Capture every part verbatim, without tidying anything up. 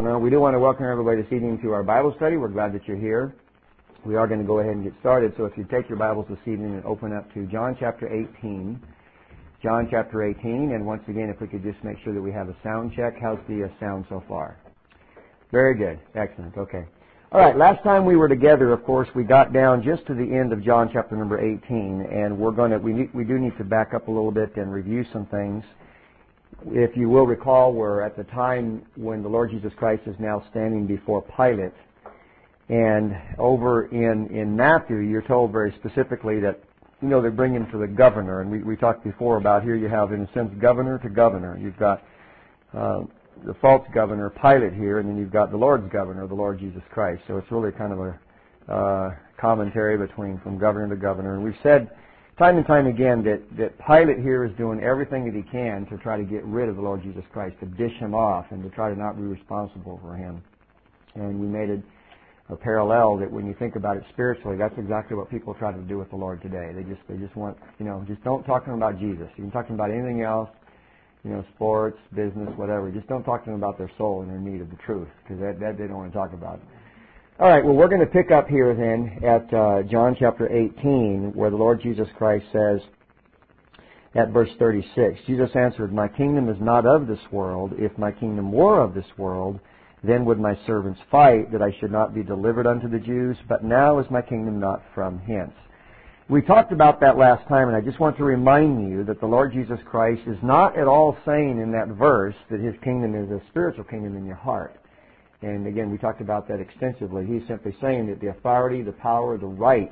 Donna. We do want to welcome everybody this evening to our Bible study. We're glad that you're here. We are going to go ahead and get started. So if you take your Bibles this evening and open up to John chapter eighteen. John chapter eighteen. And once again, if we could just make sure that we have a sound check. How's the uh, sound so far? Very good. Excellent. Okay. All right. Last time we were together, of course, we got down just to the end of John chapter number eighteen. And we're going to, we, need, we do need to back up a little bit and review some things. If you will recall, we're at the time when the Lord Jesus Christ is now standing before Pilate. And over in, in Matthew, you're told very specifically that, you know, they bring him to the governor. And we, we talked before about here you have, in a sense, governor to governor. You've got uh, the false governor, Pilate, here, and then you've got the Lord's governor, the Lord Jesus Christ. So it's really kind of a uh, commentary between from governor to governor. And we've said time and time again that, that Pilate here is doing everything that he can to try to get rid of the Lord Jesus Christ, to dish him off and to try to not be responsible for him. And we made it a parallel that when you think about it spiritually, that's exactly what people try to do with the Lord today. They just they just want, you know, just don't talk to them about Jesus. You can talk to them about anything else, you know, sports, business, whatever. Just don't talk to them about their soul and their need of the truth, because that, that they don't want to talk about. All right, well, we're going to pick up here then at uh, John chapter eighteen, where the Lord Jesus Christ says at verse thirty-six, Jesus answered, "My kingdom is not of this world. If my kingdom were of this world, then would my servants fight, that I should not be delivered unto the Jews. But now is my kingdom not from hence." We talked about that last time, and I just want to remind you that the Lord Jesus Christ is not at all saying in that verse that His kingdom is a spiritual kingdom in your heart. And again, we talked about that extensively. He's simply saying that the authority, the power, the right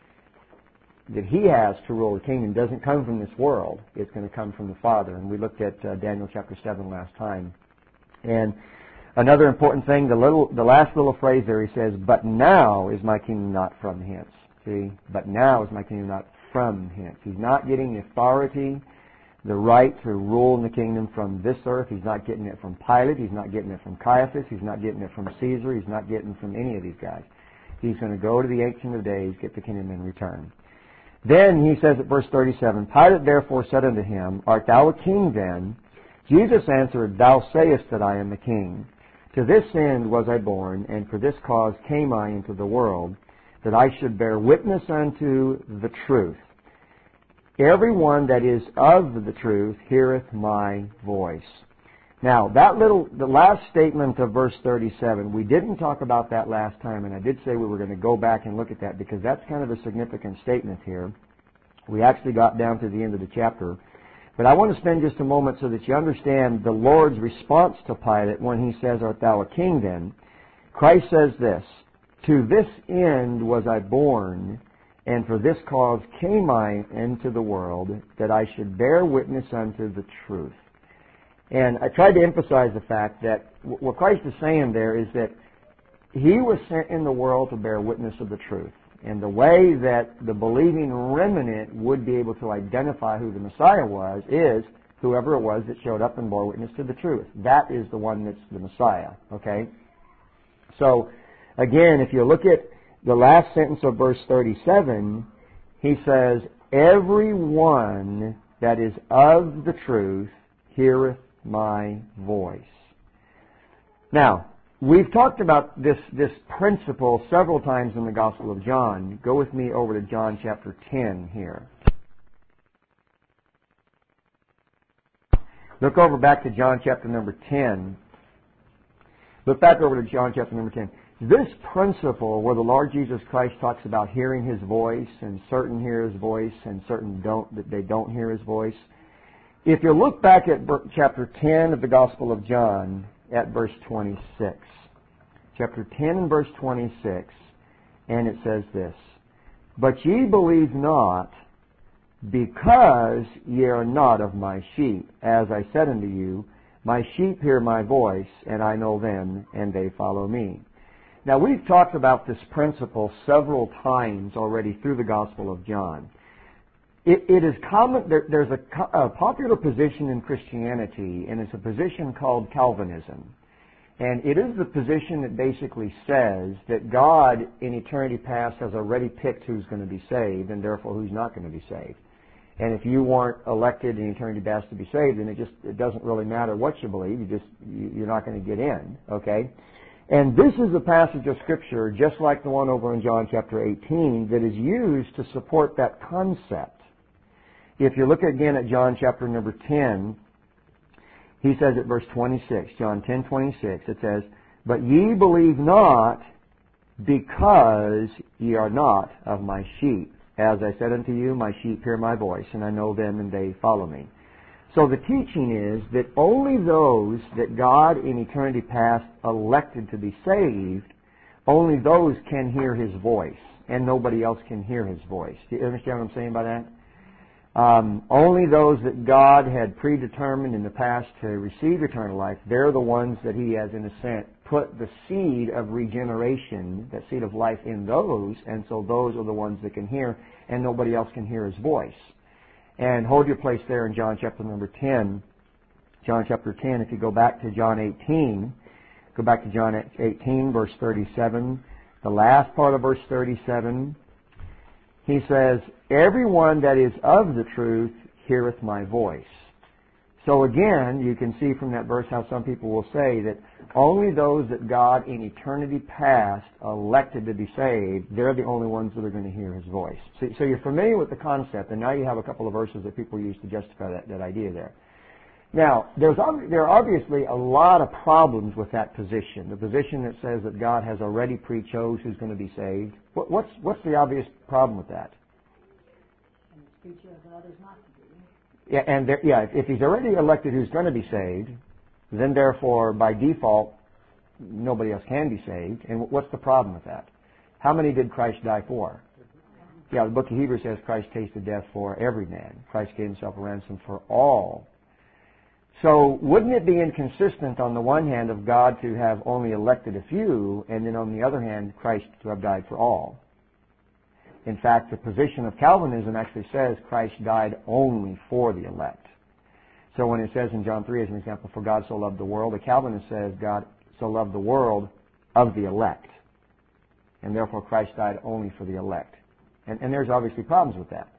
that He has to rule the kingdom doesn't come from this world. It's going to come from the Father. And we looked at uh, Daniel chapter seven last time. And another important thing, the little, the last little phrase there, he says, "But now is my kingdom not from hence." See? But now is my kingdom not from hence. He's not getting the authority, the right to rule in the kingdom from this earth. He's not getting it from Pilate. He's not getting it from Caiaphas. He's not getting it from Caesar. He's not getting it from any of these guys. He's going to go to the Ancient of Days, get the kingdom in return. Then he says at verse thirty-seven, "Pilate therefore said unto him, Art thou a king then? Jesus answered, Thou sayest that I am a king. To this end was I born, and for this cause came I into the world, that I should bear witness unto the truth. Everyone that is of the truth heareth my voice." Now, that little, the last statement of verse thirty-seven, we didn't talk about that last time, and I did say we were going to go back and look at that, because that's kind of a significant statement here. We actually got down to the end of the chapter. But I want to spend just a moment so that you understand the Lord's response to Pilate when he says, "Art thou a king then?" Christ says this, "To this end was I born, and for this cause came I into the world, that I should bear witness unto the truth." And I tried to emphasize the fact that what Christ is saying there is that He was sent in the world to bear witness of the truth. And the way that the believing remnant would be able to identify who the Messiah was is whoever it was that showed up and bore witness to the truth. That is the one that's the Messiah. Okay? So, again, if you look at the last sentence of verse thirty-seven, he says, "Everyone that is of the truth heareth my voice." Now, we've talked about this, this principle several times in the Gospel of John. Go with me over to John chapter ten here. Look over back to John chapter number ten. Look back over to John chapter number ten. This principle where the Lord Jesus Christ talks about hearing His voice, and certain hear His voice and certain don't, that they don't hear His voice. If you look back at chapter ten of the Gospel of John at verse twenty-six. Chapter ten and verse twenty-six, and it says this, "But ye believe not, because ye are not of my sheep. As I said unto you, my sheep hear my voice, and I know them, and they follow me." Now, we've talked about this principle several times already through the Gospel of John. It, it is common, there, there's a, a popular position in Christianity, and it's a position called Calvinism. And it is the position that basically says that God, in eternity past, has already picked who's going to be saved, and therefore who's not going to be saved. And if you weren't elected in eternity past to be saved, then it just it doesn't really matter what you believe. You just you, you're not going to get in. Okay. And this is a passage of Scripture, just like the one over in John chapter eighteen, that is used to support that concept. If you look again at John chapter number ten, he says at verse twenty-six, John ten twenty-six, it says, "But ye believe not, because ye are not of my sheep. As I said unto you, my sheep hear my voice, and I know them, and they follow me." So the teaching is that only those that God in eternity past elected to be saved, only those can hear His voice, and nobody else can hear His voice. Do you understand what I'm saying by that? Um, only those that God had predetermined in the past to receive eternal life, they're the ones that He has, in a sense, put the seed of regeneration, that seed of life, in those, and so those are the ones that can hear, and nobody else can hear His voice. And hold your place there in John chapter number ten. John chapter ten, if you go back to John eighteen, go back to John eighteen, verse thirty-seven, the last part of verse thirty-seven, he says, "Everyone that is of the truth heareth my voice." So again, you can see from that verse how some people will say that only those that God in eternity past elected to be saved, they're the only ones that are going to hear His voice. So, so you're familiar with the concept, and now you have a couple of verses that people use to justify that, that idea there. Now, there's, there are obviously a lot of problems with that position, the position that says that God has already pre-chose who's going to be saved. What, what's, what's the obvious problem with that? And it's pre-chose others not to be. Yeah, and there, yeah, if He's already elected who's going to be saved, then therefore, by default, nobody else can be saved. And what's the problem with that? How many did Christ die for? Yeah, the book of Hebrews says Christ tasted death for every man. Christ gave Himself a ransom for all. So wouldn't it be inconsistent on the one hand of God to have only elected a few, and then on the other hand, Christ to have died for all? In fact, the position of Calvinism actually says Christ died only for the elect. So when it says in John three, as an example, "For God so loved the world," the Calvinist says God so loved the world of the elect. And therefore Christ died only for the elect. And, and there's obviously problems with that.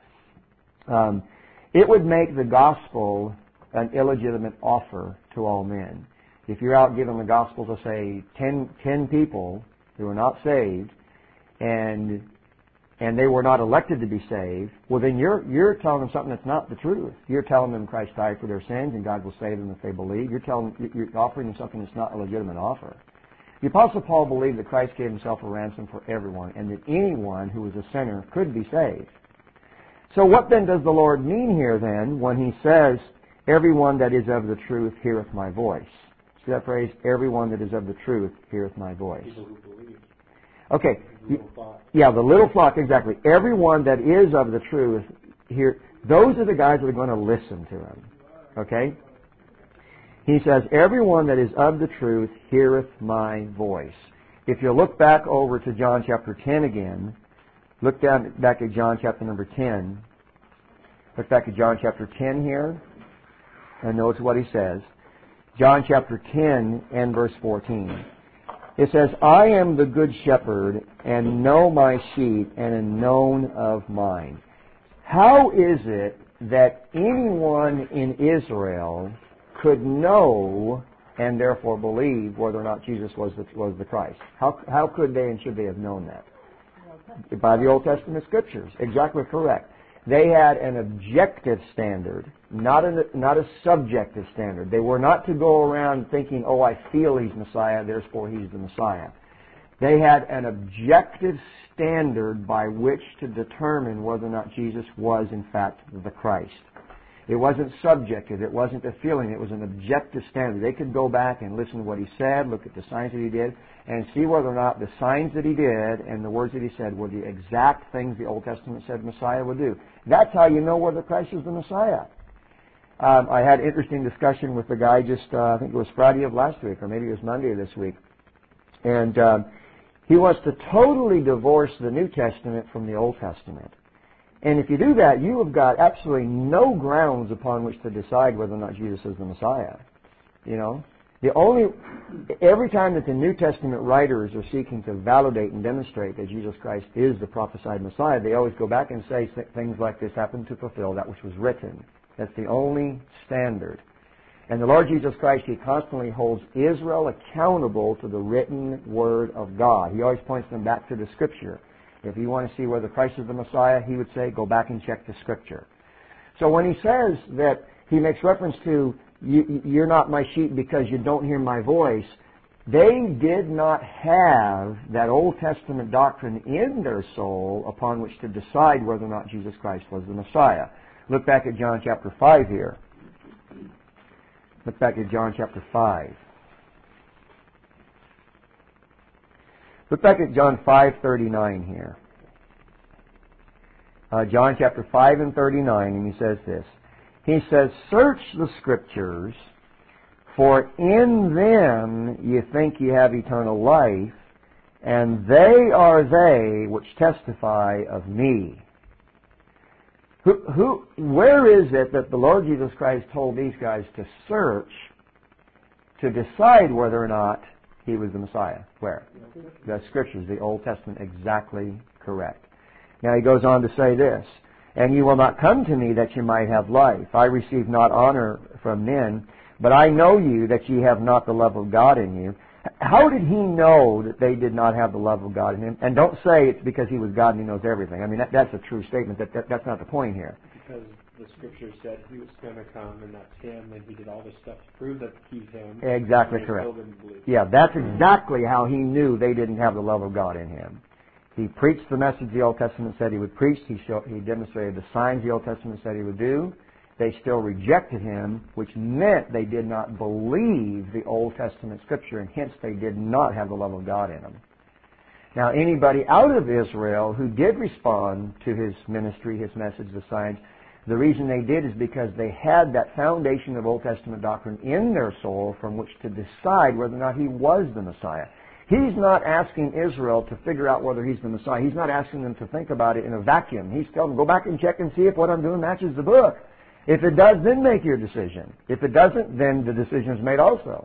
Um, it would make the gospel an illegitimate offer to all men. If you're out giving the gospel to, say, ten, ten people who are not saved, and and they were not elected to be saved, well then you're you're telling them something that's not the truth. You're telling them Christ died for their sins and God will save them if they believe. You're telling you're offering them something that's not a legitimate offer. The Apostle Paul believed that Christ gave Himself a ransom for everyone, and that anyone who was a sinner could be saved. So what then does the Lord mean here then when He says, "Everyone that is of the truth heareth my voice"? See that phrase? Everyone that is of the truth heareth my voice. People who believe. Okay. The little flock. Yeah, the little flock, exactly. Everyone that is of the truth, here, those are the guys that are going to listen to Him. Okay? He says, "Everyone that is of the truth heareth my voice." If you look back over to John chapter ten again, look down back at John chapter number ten. Look back at John chapter ten here, and notice what he says. John chapter ten and verse fourteen. It says, "I am the good shepherd, and know my sheep, and am known of mine." How is it that anyone in Israel could know and therefore believe whether or not Jesus was the, was the Christ? How, how could they and should they have known that? By the Old Testament Scriptures. Exactly correct. They had an objective standard, not a, not a subjective standard. They were not to go around thinking, "Oh, I feel He's Messiah, therefore He's the Messiah." They had an objective standard by which to determine whether or not Jesus was, in fact, the Christ. It wasn't subjective. It wasn't a feeling. It was an objective standard. They could go back and listen to what He said, look at the signs that He did, and see whether or not the signs that He did and the words that He said were the exact things the Old Testament said Messiah would do. That's how you know whether Christ is the Messiah. Um, I had an interesting discussion with the guy just, uh, I think it was Friday of last week, or maybe it was Monday of this week. And um, he wants to totally divorce the New Testament from the Old Testament. And if you do that, you have got absolutely no grounds upon which to decide whether or not Jesus is the Messiah. You know? The only, every time that the New Testament writers are seeking to validate and demonstrate that Jesus Christ is the prophesied Messiah, they always go back and say things like this happened to fulfill that which was written. That's the only standard. And the Lord Jesus Christ, He constantly holds Israel accountable to the written Word of God. He always points them back to the Scripture. If you want to see whether Christ is the Messiah, He would say, go back and check the Scripture. So when He says that He makes reference to, you're not my sheep because you don't hear my voice, they did not have that Old Testament doctrine in their soul upon which to decide whether or not Jesus Christ was the Messiah. Look back at John chapter five here. Look back at John chapter five. Look back at John five thirty-nine here. Uh, John chapter five and thirty-nine, and he says this. He says, search the Scriptures, for in them you think you have eternal life, and they are they which testify of me. Who, who, where is it that the Lord Jesus Christ told these guys to search to decide whether or not He was the Messiah? Where? The Scriptures, the Old Testament, exactly correct. Now He goes on to say this, and you will not come to me that you might have life. I receive not honor from men, but I know you that ye have not the love of God in you. How did He know that they did not have the love of God in Him? And don't say it's because He was God and He knows everything. I mean, that, that's a true statement. That, that That's not the point here. Because the Scripture said He was going to come, and that's Him, and He did all this stuff to prove that He's Him. Exactly correct. Yeah, that's exactly how He knew they didn't have the love of God in Him. He preached the message the Old Testament said He would preach. He, showed, he demonstrated the signs the Old Testament said He would do. They still rejected Him, which meant they did not believe the Old Testament Scripture, and hence they did not have the love of God in them. Now, anybody out of Israel who did respond to His ministry, His message, the signs, the reason they did is because they had that foundation of Old Testament doctrine in their soul from which to decide whether or not He was the Messiah. He's not asking Israel to figure out whether He's the Messiah. He's not asking them to think about it in a vacuum. He's telling them, go back and check and see if what I'm doing matches the book. If it does, then make your decision. If it doesn't, then the decision is made also.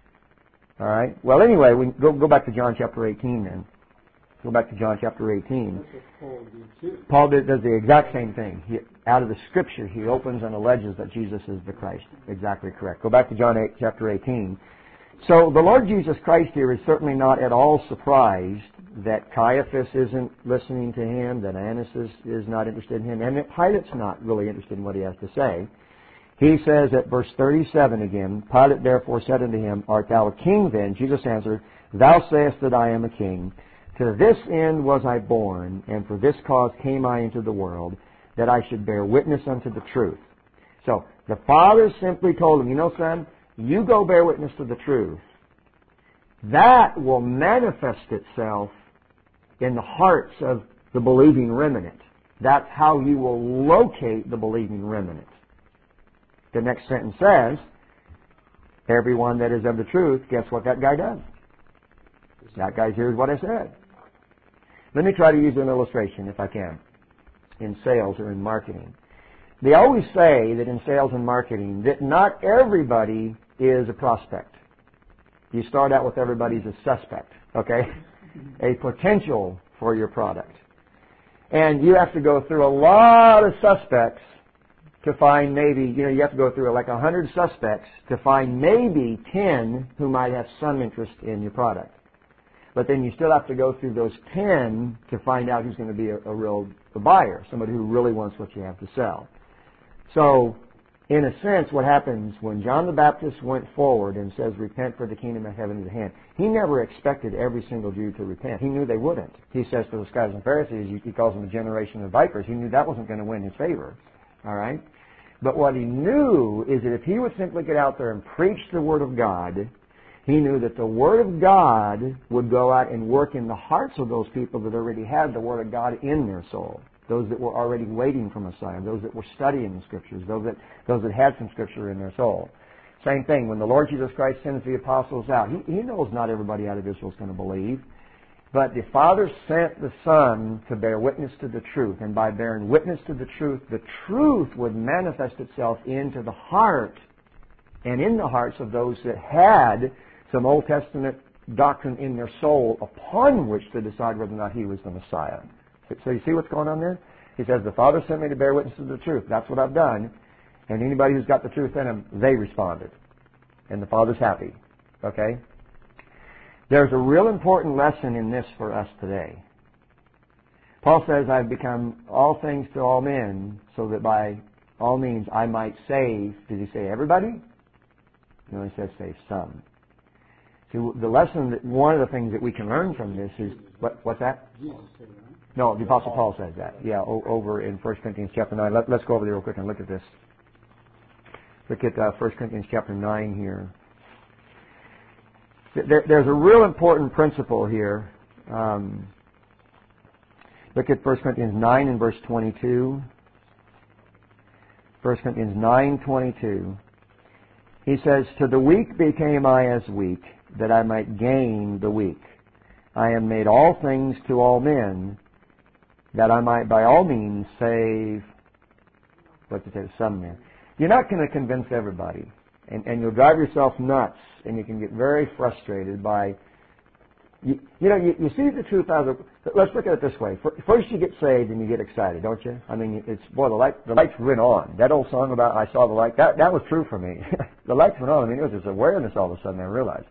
All right? Well, anyway, we go, go back to John chapter eighteen then. Go back to John chapter eighteen. That's what Paul did too. Paul did, does the exact same thing. He, out of the Scripture, he opens and alleges that Jesus is the Christ. Exactly correct. Go back to John eight, chapter eighteen. So the Lord Jesus Christ here is certainly not at all surprised that Caiaphas isn't listening to Him, that Annas is, is not interested in Him, and that Pilate's not really interested in what he has to say. He says at verse thirty-seven again, Pilate therefore said unto him, art thou a king then? Jesus answered, thou sayest that I am a king. To this end was I born, and for this cause came I into the world, that I should bear witness unto the truth. So the Father simply told him, you know, son, you go bear witness to the truth. That will manifest itself in the hearts of the believing remnant. That's how you will locate the believing remnant. The next sentence says, everyone that is of the truth, guess what that guy does? That guy hears what I said. Let me try to use an illustration, if I can, in sales or in marketing. They always say that in sales and marketing that not everybody is a prospect. You start out with everybody as a suspect, okay? A potential for your product. And you have to go through a lot of suspects to find maybe, you know, you have to go through like a hundred suspects to find maybe ten who might have some interest in your product. But then you still have to go through those ten to find out who's going to be a, a real a buyer, somebody who really wants what you have to sell. So, in a sense, what happens when John the Baptist went forward and says, repent for the kingdom of heaven is at hand, he never expected every single Jew to repent. He knew they wouldn't. He says to the scribes and Pharisees, he calls them a generation of vipers. He knew that wasn't going to win his favor. All right? But what he knew is that if he would simply get out there and preach the Word of God, he knew that the Word of God would go out and work in the hearts of those people that already had the Word of God in their soul. Those that were already waiting for Messiah, those that were studying the Scriptures, those that those that had some Scripture in their soul. Same thing, when the Lord Jesus Christ sends the apostles out, He, he knows not everybody out of Israel is going to believe. But the Father sent the Son to bear witness to the truth. And by bearing witness to the truth, the truth would manifest itself into the heart and in the hearts of those that had some Old Testament doctrine in their soul upon which to decide whether or not he was the Messiah. So you see what's going on there? He says, the Father sent me to bear witness to the truth. That's what I've done. And anybody who's got the truth in them, they responded. And the Father's happy. Okay? There's a real important lesson in this for us today. Paul says, I've become all things to all men, so that by all means I might save. Did he say everybody? No, he says save some. So the lesson, that one of the things that we can learn from this is, what, what's that? No, the Apostle Paul says that. Yeah, o- over in First Corinthians chapter nine. Let, let's go over there real quick and look at this. Look at uh, First Corinthians chapter nine here. There, there's a real important principle here. Um, look at First Corinthians nine and verse twenty-two. First Corinthians nine twenty-two. He says, to the weak became I as weak, that I might gain the weak. I am made all things to all men, that I might by all means save, what's it say, some men. You're not going to convince everybody, and, and you'll drive yourself nuts, and you can get very frustrated by, you, you know, you, you see the truth out of the, let's look at it this way. First you get saved and you get excited, don't you? I mean, it's, boy, the light, the lights went on. That old song about I saw the light, that, that was true for me. The lights went on. I mean, it was this awareness all of a sudden I realized.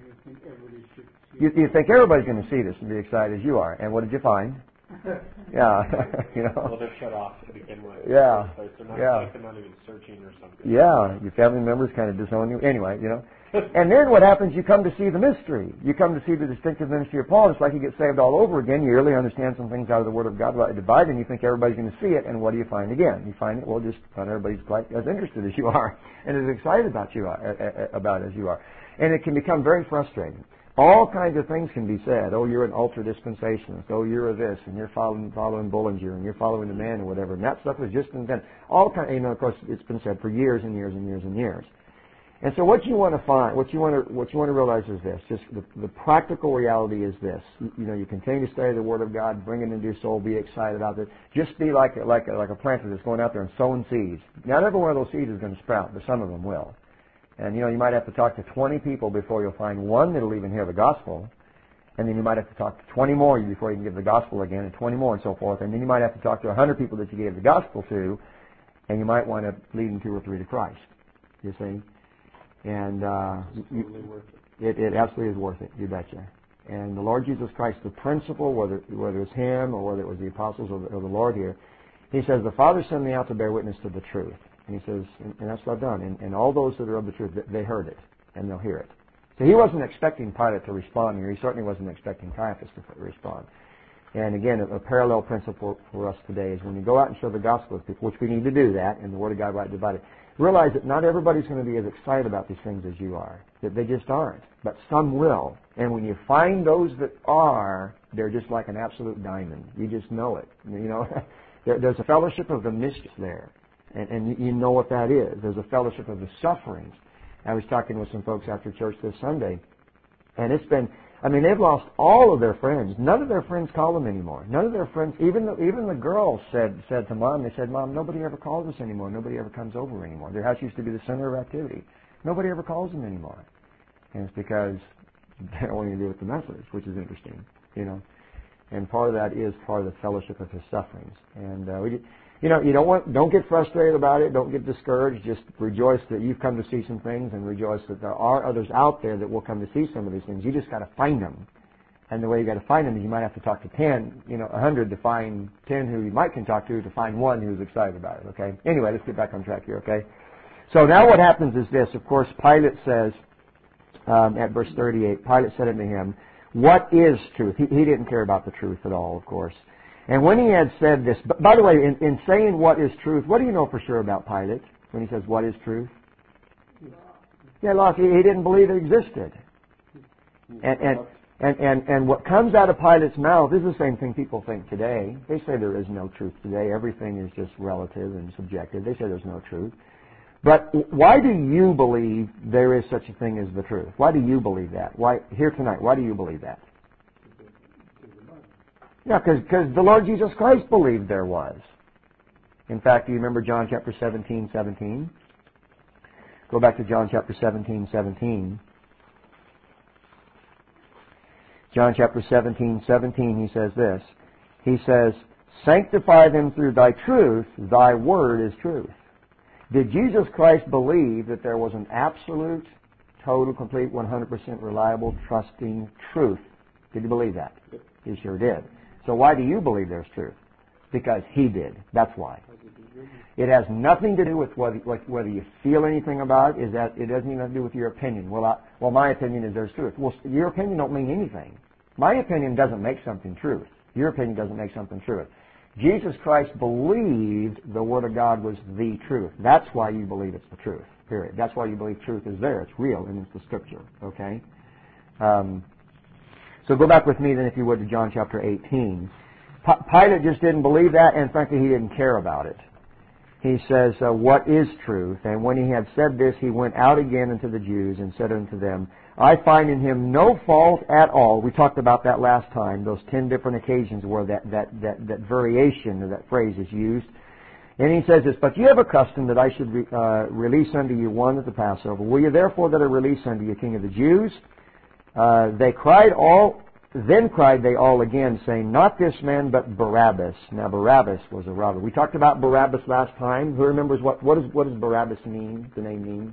You, you think everybody's going to see this and be excited as you are. And what did you find? Yeah. You know. Well, they're shut off to begin with. Yeah. So they're not, Yeah. like they're not even searching or something. Yeah. Your family members kind of disown you. Anyway, you know. And then what happens, you come to see the mystery. You come to see the distinctive ministry of Paul. It's like you get saved all over again. You really understand some things out of the Word of God, rightly divided, and you think everybody's going to see it. And what do you find again? You find it, well, just not everybody's quite as interested as you are and as excited about you are, uh, about as you are. And it can become very frustrating. All kinds of things can be said. Oh, you're an ultra-dispensationalist. Oh, you're a this, and you're following, following Bullinger, and you're following the man, or whatever. And that stuff was just invented. All kind, you know, of course, it's been said for years and years and years and years. And so, what you want to find, what you want to, what you want to realize is this: just the, the practical reality is this. You, you know, you continue to study the Word of God, bring it into your soul, be excited about it. Just be like like like a planter that's going out there and sowing seeds. Not every one of those seeds is going to sprout, but some of them will. And, you know, you might have to talk to twenty people before you'll find one that'll even hear the gospel. And then you might have to talk to twenty more before you can give the gospel again, and twenty more and so forth. And then you might have to talk to one hundred people that you gave the gospel to, and you might want to lead them two or three to Christ. You see? And uh, It's totally worth it, it. it absolutely is worth it, you betcha. And the Lord Jesus Christ, the principle, whether whether it's Him or whether it was the apostles or the, or the Lord here, He says, the Father sent me out to bear witness to the truth. And He says, and, and that's what I've done. And, and all those that are of the truth, they heard it, and they'll hear it. So He wasn't expecting Pilate to respond here. He certainly wasn't expecting Caiaphas to respond. And again, a, a parallel principle for us today is when you go out and show the gospel to people, which we need to do that, and the Word of God rightly divided, realize that not everybody's going to be as excited about these things as you are. That they just aren't. But some will. And when you find those that are, they're just like an absolute diamond. You just know it. You know, there, there's a fellowship of the mischief there. And, and you know what that is. There's a fellowship of the sufferings. I was talking with some folks after church this Sunday, and it's been, I mean, they've lost all of their friends. None of their friends call them anymore. None of their friends, even the, even the girls said said to Mom, they said, Mom, nobody ever calls us anymore. Nobody ever comes over anymore. Their house used to be the center of activity. Nobody ever calls them anymore. And it's because they don't want to do with the message, which is interesting, you know. And part of that is part of the fellowship of His sufferings. And uh, we, you know, you don't want, don't get frustrated about it. Don't get discouraged. Just rejoice that you've come to see some things, and rejoice that there are others out there that will come to see some of these things. You just got to find them. And the way you got to find them is you might have to talk to ten, you know, a hundred to find ten who you might can talk to to find one who's excited about it. Okay. Anyway, let's get back on track here. Okay. So now what happens is this. Of course, Pilate says um, at verse thirty-eight, Pilate said unto him, "What is truth?" He, he didn't care about the truth at all, of course. And when he had said this, but by the way, in, in saying what is truth, what do you know for sure about Pilate when he says what is truth? Yeah, lost. He, he didn't believe it existed. And, and and and and what comes out of Pilate's mouth is the same thing people think today. They say there is no truth today. Everything is just relative and subjective. They say there's no truth. But why do you believe there is such a thing as the truth? Why do you believe that? Why here tonight? Why do you believe that? Yeah, because the Lord Jesus Christ believed there was. In fact, do you remember John chapter seventeen, seventeen? Go back to John chapter seventeen, seventeen. John chapter seventeen, seventeen, he says this. He says, sanctify them through thy truth, thy word is truth. Did Jesus Christ believe that there was an absolute, total, complete, one hundred percent reliable, trusting truth? Did he believe that? He sure did. So why do you believe there's truth? Because he did. That's why. It has nothing to do with whether, whether you feel anything about it. Is that it doesn't even have to do with your opinion. Well, I, well, my opinion is there's truth. Well, your opinion don't mean anything. My opinion doesn't make something truth. Your opinion doesn't make something truth. Jesus Christ believed the Word of God was the truth. That's why you believe it's the truth, period. That's why you believe truth is there. It's real, and it's the Scripture, okay? Um, so go back with me then, if you would, to John chapter eighteen. P- Pilate just didn't believe that, and frankly, he didn't care about it. He says, uh, what is truth? And when he had said this, he went out again unto the Jews and said unto them, I find in him no fault at all. We talked about that last time, those ten different occasions where that, that, that, that variation of that phrase is used. And he says this, but you have a custom that I should re, uh, release unto you one at the Passover. Will you therefore that I release unto you, King of the Jews? Uh, they cried all, then cried they all again, saying, not this man, but Barabbas. Now Barabbas was a robber. We talked about Barabbas last time. Who remembers what, what, is, what does Barabbas mean, the name mean?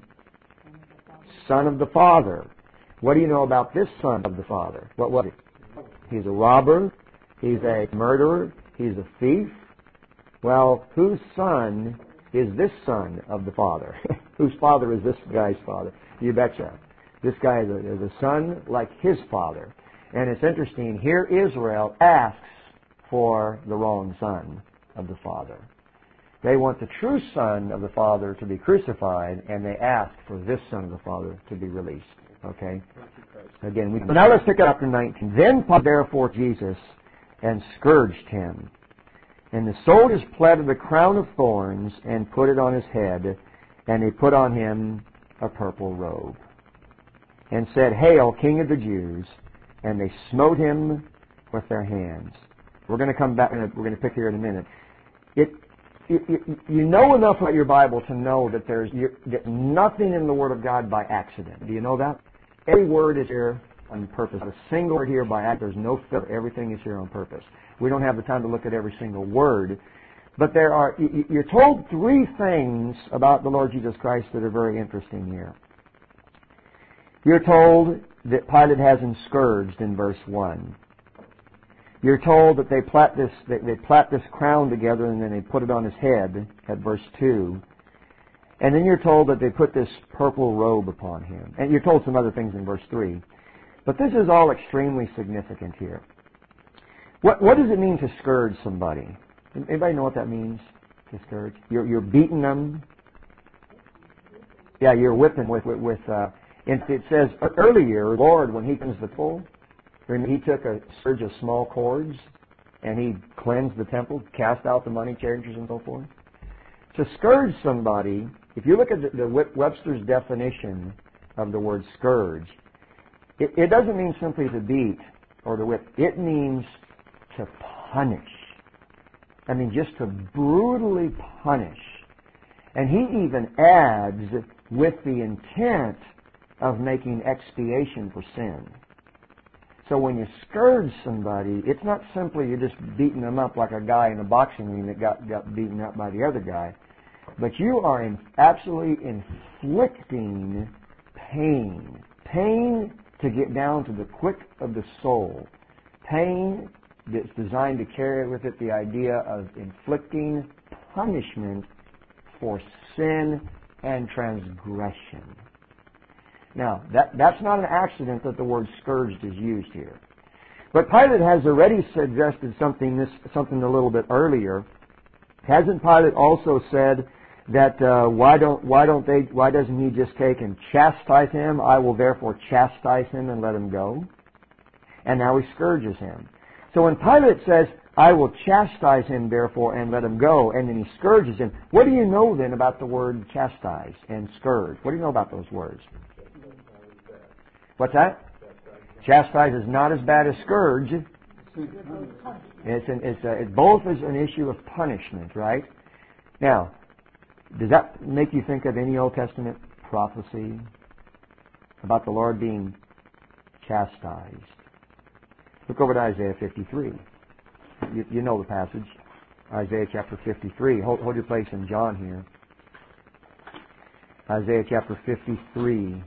Son of the Father. What do you know about this son of the Father? What was he? He's a robber. He's a murderer. He's a thief. Well, whose son is this son of the Father? Whose father is this guy's father? You betcha. This guy is a, is a son like his father. And it's interesting, here Israel asks for the wrong son of the Father. They want the true son of the Father to be crucified, and they ask for this son of the Father to be released. Okay? Again, we, now let's pick up to nineteen. Then therefore Jesus and scourged him. And the soldiers platted the crown of thorns and put it on his head, and they put on him a purple robe. And said, Hail, King of the Jews! And they smote him with their hands. We're going to come back, and we're going to pick here in a minute. It, it, it, you know enough about your Bible to know that there's that nothing in the Word of God by accident. Do you know that? Every word is here on purpose. Not a single word here by accident. There's no filler. Everything is here on purpose. We don't have the time to look at every single word. But there are, you're told three things about the Lord Jesus Christ that are very interesting here. You're told that Pilate has him scourged in verse one. You're told that they plait this they, they plait this crown together and then they put it on his head at verse two. And then you're told that they put this purple robe upon him. And you're told some other things in verse three. But this is all extremely significant here. What what does it mean to scourge somebody? Anybody know what that means, to scourge? You're, you're beating them. Yeah, you're whipping with, with, with uh, it says earlier, Lord, when he comes the full, he took a surge of small cords and he cleansed the temple, cast out the money changers and so forth. To scourge somebody, if you look at the, the Webster's definition of the word scourge, it, it doesn't mean simply to beat or to whip. It means to punish. I mean, just to brutally punish. And he even adds, with the intent of making expiation for sin. So when you scourge somebody, it's not simply you're just beating them up like a guy in a boxing ring that got, got beaten up by the other guy. But you are in, absolutely inflicting pain. Pain to get down to the quick of the soul. Pain that's designed to carry with it the idea of inflicting punishment for sin and transgression. Now, that, that's not an accident that the word scourged is used here. But Pilate has already suggested something this something a little bit earlier. Hasn't Pilate also said that uh, why don't why don't they why doesn't he just take and chastise him? I will therefore chastise him and let him go. And now he scourges him. So when Pilate says, I will chastise him therefore and let him go, and then he scourges him, what do you know then about the word chastise and scourge? What do you know about those words? What's that? Chastise is not as bad as scourge. It's, an, it's, a, it both is an issue of punishment, right? Now, does that make you think of any Old Testament prophecy about the Lord being chastised. Look over to Isaiah fifty-three. You, you know the passage. Isaiah chapter fifty-three. Hold, hold your place in John here. Isaiah chapter fifty-three.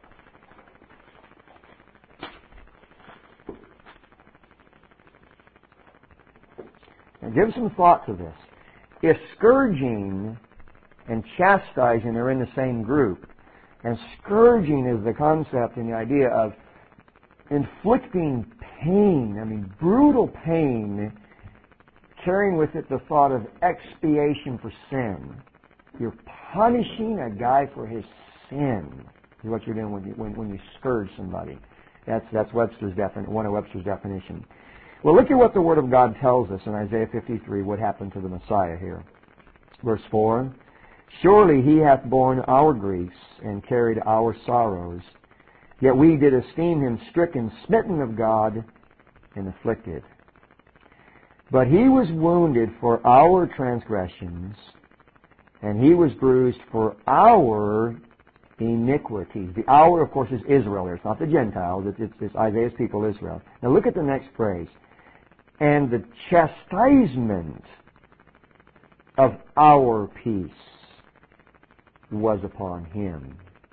And give some thought to this. If scourging and chastising are in the same group, and scourging is the concept and the idea of inflicting pain, I mean brutal pain, carrying with it the thought of expiation for sin. You're punishing a guy for his sin is what you're doing when you, when, when you scourge somebody. That's, that's Webster's defin- one of Webster's definitions. Well, look at what the Word of God tells us in Isaiah fifty-three, what happened to the Messiah here. Verse four, surely he hath borne our griefs and carried our sorrows, yet we did esteem him stricken, smitten of God, and afflicted. But he was wounded for our transgressions, and he was bruised for our iniquities. The our, of course, is Israel there. It's not the Gentiles. It's, it's, it's Isaiah's people, Israel. Now look at the next phrase. And the chastisement of our peace was upon him.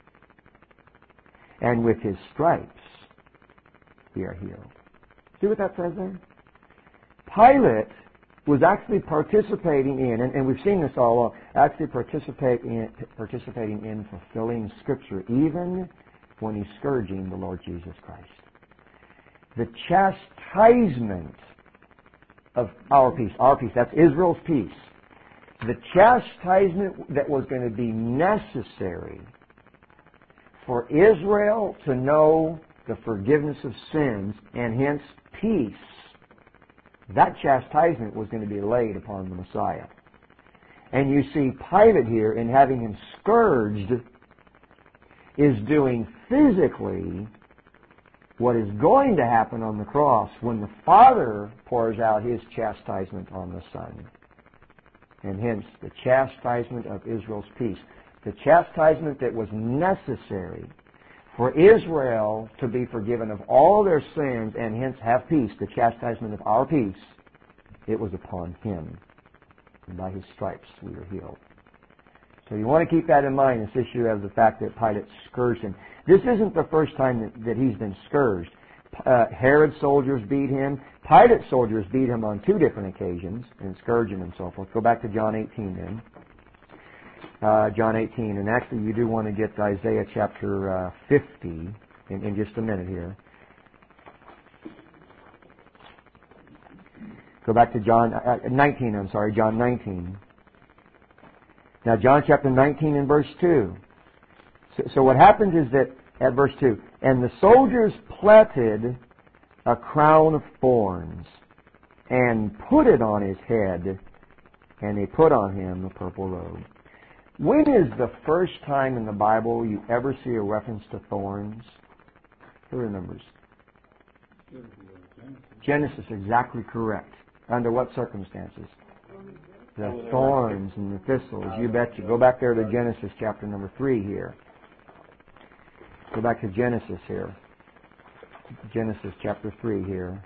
And with his stripes we are healed. See what that says there? Pilate was actually participating in, and, and we've seen this all along, actually participate in, participating in fulfilling Scripture, even when he's scourging the Lord Jesus Christ. The chastisement of our peace, our peace, that's Israel's peace. The chastisement that was going to be necessary for Israel to know the forgiveness of sins and hence peace, that chastisement was going to be laid upon the Messiah. And you see Pilate here, in having him scourged, is doing physically what is going to happen on the cross when the Father pours out his chastisement on the Son. And hence the chastisement of Israel's peace. The chastisement that was necessary for Israel to be forgiven of all their sins and hence have peace, the chastisement of our peace, it was upon him. And by his stripes we are healed. So you want to keep that in mind, this issue of the fact that Pilate scourged him. This isn't the first time that, that he's been scourged. Uh, Herod's soldiers beat him. Pilate's soldiers beat him on two different occasions and scourged him and so forth. Go back to John eighteen then. Uh, John eighteen. And actually you do want to get to Isaiah chapter uh, fifty in, in just a minute here. Go back to John uh, nineteen, I'm sorry, John nineteen. Now John chapter nineteen and verse two. So, so what happens is that, at verse two, and the soldiers plaited a crown of thorns and put it on his head, and they put on him a purple robe. When is the first time in the Bible you ever see a reference to thorns? Who remembers? Genesis, exactly correct. Under what circumstances? The thorns and the thistles, you betcha. Go back there to Genesis chapter number three here. Go back to Genesis here. Genesis chapter three here.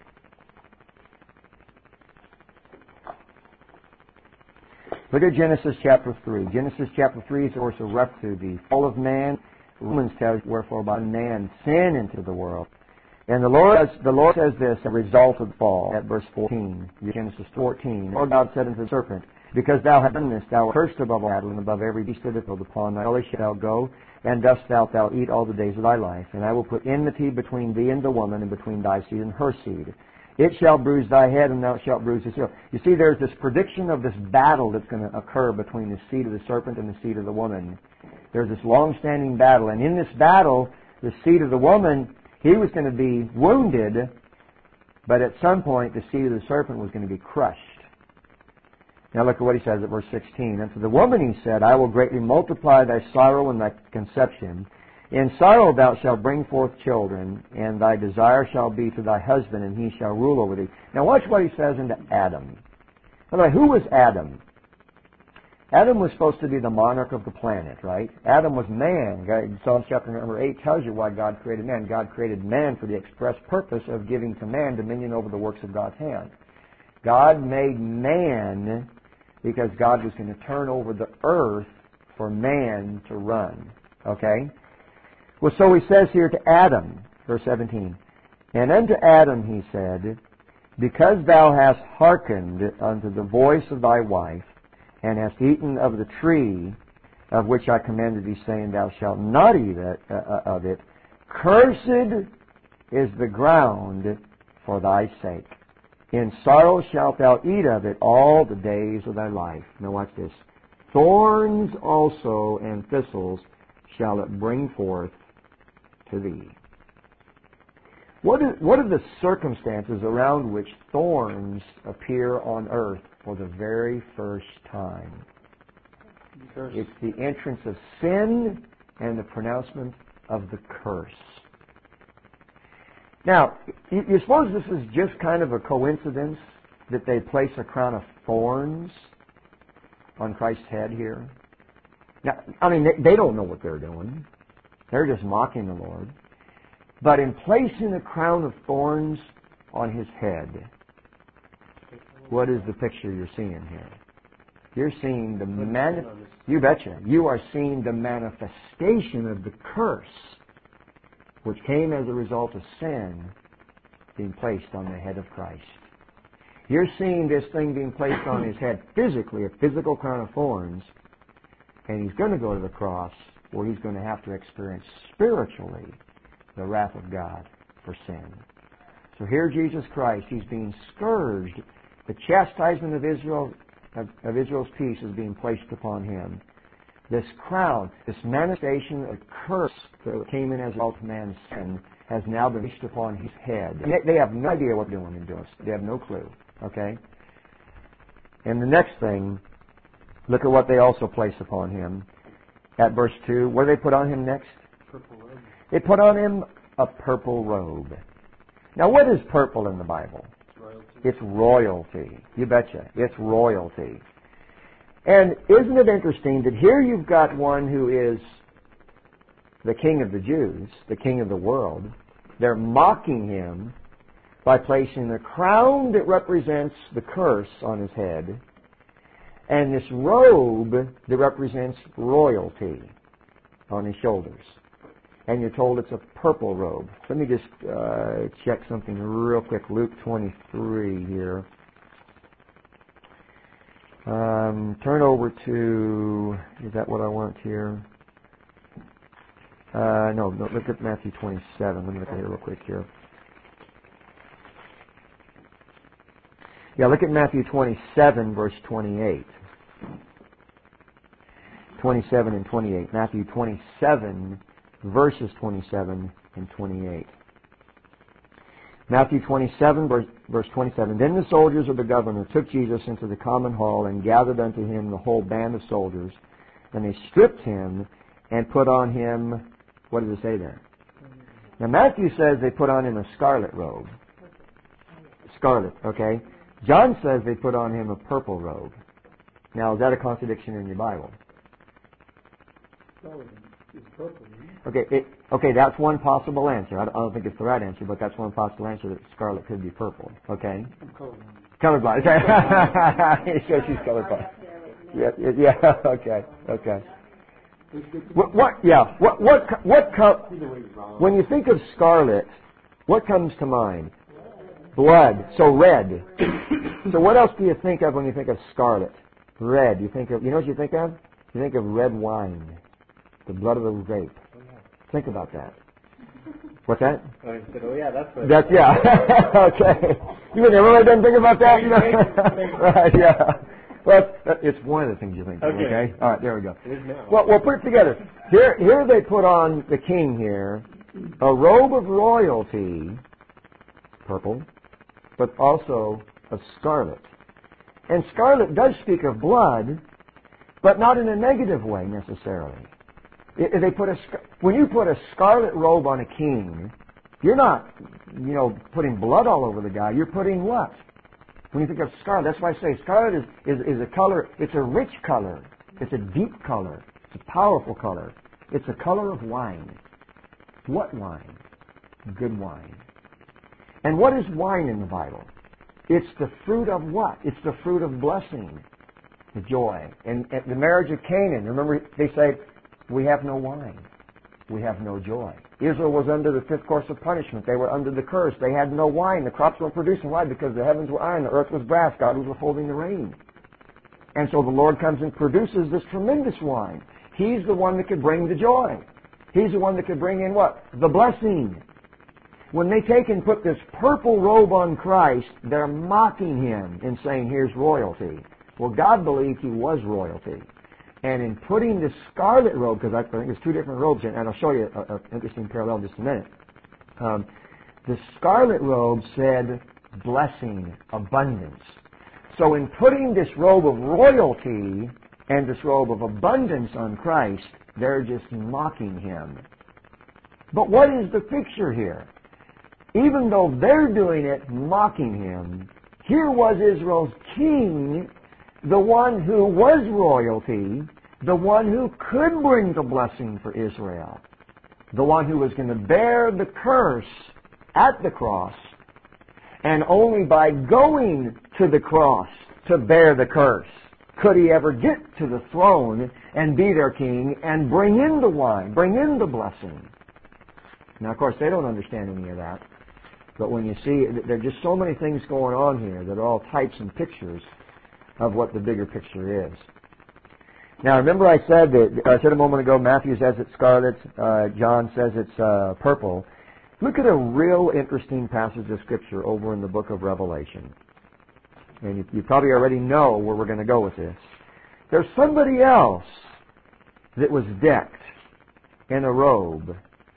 Look at Genesis chapter three. Genesis chapter three is also referred to the fall of man. Romans tells, wherefore by man sin into the world. And the Lord, the Lord says this, a result of the fall, at verse fourteen, Genesis fourteen. The Lord God said unto the serpent, because thou hast done this, thou art cursed above all cattle and above every beast of the field. Upon thy belly shalt thou go, and dust shalt thou eat all the days of thy life. And I will put enmity between thee and the woman, and between thy seed and her seed. It shall bruise thy head, and thou shalt bruise his heel. You see, there's this prediction of this battle that's going to occur between the seed of the serpent and the seed of the woman. There's this long-standing battle, and in this battle, the seed of the woman, he was going to be wounded, but at some point, the seed of the serpent was going to be crushed. Now look at what he says at verse sixteen. And to the woman he said, I will greatly multiply thy sorrow and thy conception. In sorrow thou shalt bring forth children, and thy desire shall be to thy husband, and he shall rule over thee. Now watch what he says unto Adam. By the way, who was Adam? Adam was supposed to be the monarch of the planet, right? Adam was man. Psalm chapter number eight tells you why God created man. God created man for the express purpose of giving to man dominion over the works of God's hand. God made man because God was going to turn over the earth for man to run. Okay? Well, so he says here to Adam, verse seventeen, and unto Adam he said, because thou hast hearkened unto the voice of thy wife, and hast eaten of the tree of which I commanded thee, saying, thou shalt not eat it, uh, of it, cursed is the ground for thy sake. In sorrow shalt thou eat of it all the days of thy life. Now watch this. Thorns also and thistles shall it bring forth to thee. What is, what are the circumstances around which thorns appear on earth for the very first time? Curse. It's the entrance of sin and the pronouncement of the curse. Now, you, you suppose this is just kind of a coincidence that they place a crown of thorns on Christ's head here? Now, I mean, they, they don't know what they're doing. They're just mocking the Lord. But in placing a crown of thorns on his head, what is the picture you're seeing here? You're seeing the man. You betcha. You are seeing the manifestation of the curse, which came as a result of sin being placed on the head of Christ. You're seeing this thing being placed on his head physically, a physical crown of thorns, and he's going to go to the cross where he's going to have to experience spiritually the wrath of God for sin. So here Jesus Christ, he's being scourged. The chastisement of Israel, of, of Israel's peace is being placed upon him. This crown, this manifestation of curse that came in as a result of man's sin, has now been placed upon his head. And they, they have no idea what they're doing in doing this. They have no clue. Okay? And the next thing, look at what they also place upon him. At verse two, what do they put on him next? Purple robe. They put on him a purple robe. Now, what is purple in the Bible? It's royalty. It's royalty. You betcha. It's royalty. And isn't it interesting that here you've got one who is the king of the Jews, the king of the world. They're mocking him by placing a crown that represents the curse on his head and this robe that represents royalty on his shoulders. And you're told it's a purple robe. Let me just uh, check something real quick. Luke twenty-three here. Um, turn over to, is that what I want here? Uh, no, no, look at Matthew twenty-seven. Let me look at it real quick here. Yeah, look at Matthew twenty-seven, verse twenty-eight. twenty-seven and twenty-eight. Matthew twenty-seven, verses twenty-seven and twenty-eight. Matthew twenty-seven, verse, verse twenty-seven. Then the soldiers of the governor took Jesus into the common hall and gathered unto him the whole band of soldiers. And they stripped him and put on him, what does it say there? Now Matthew says they put on him a scarlet robe. Scarlet, okay. John says they put on him a purple robe. Now, is that a contradiction in your Bible? It's purple. Okay, it, okay, that's one possible answer. I don't, I don't think it's the right answer, but that's one possible answer that scarlet could be purple. Okay? I'm colorblind. Colorblind. Okay. He says she's colorblind. Yeah, yeah. Okay. Okay. What? What? Yeah. What? What? What? Co- when you think of scarlet, what comes to mind? Blood. So red. So what else do you think of when you think of scarlet? Red. You think of. You know what you think of? You think of red wine, the blood of the grape. Think about that. What's that? I said, oh yeah, that's what. That's yeah. Okay. You would never done think about that, you know? Right? Yeah. Well, it's one of the things you think of. Okay. Okay. All right. There we go. It is now. Well, we'll put it together. Here, here they put on the king here a robe of royalty, purple, but also of scarlet. And scarlet does speak of blood, but not in a negative way necessarily. If they put a when you put a scarlet robe on a king, you're not, you know, putting blood all over the guy. You're putting what? When you think of scarlet, that's why I say scarlet is, is, is a color. It's a rich color. It's a deep color. It's a powerful color. It's a color of wine. What wine? Good wine. And what is wine in the Bible? It's the fruit of what? It's the fruit of blessing, the joy. And at the marriage of Canaan, remember they say, we have no wine. We have no joy. Israel was under the fifth course of punishment. They were under the curse. They had no wine. The crops weren't producing. Why? Because the heavens were iron, the earth was brass. God was withholding the rain. And so the Lord comes and produces this tremendous wine. He's the one that could bring the joy. He's the one that could bring in what? The blessing. When they take and put this purple robe on Christ, they're mocking Him and saying, here's royalty. Well, God believed He was royalty. And in putting the scarlet robe, because I think there's two different robes, and I'll show you an interesting parallel in just a minute. Um, the scarlet robe said blessing, abundance. So in putting this robe of royalty and this robe of abundance on Christ, they're just mocking Him. But what is the picture here? Even though they're doing it, mocking Him, here was Israel's king, the one who was royalty, the one who could bring the blessing for Israel, the one who was going to bear the curse at the cross, and only by going to the cross to bear the curse could He ever get to the throne and be their king and bring in the wine, bring in the blessing. Now, of course, they don't understand any of that. But when you see, there are just so many things going on here that are all types and pictures of what the bigger picture is. Now, remember I said that, I said a moment ago, Matthew says it's scarlet, uh, John says it's uh, purple. Look at a real interesting passage of Scripture over in the book of Revelation. And you, you probably already know where we're going to go with this. There's somebody else that was decked in a robe,